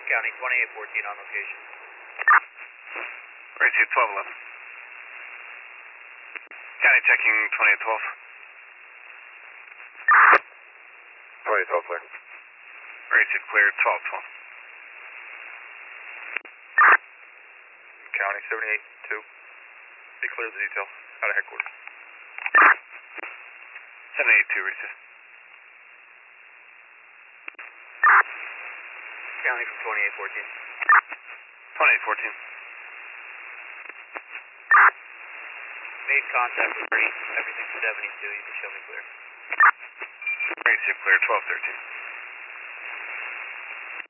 County 2814 on location. Received 1211. County checking 2812. 2012 clear. Received clear 1212. County 78-2. They cleared the detail out of headquarters. 782 received. County from 2814. 2814. Made contact with Green. Everything's 72. You can show me clear. Received clear 1213.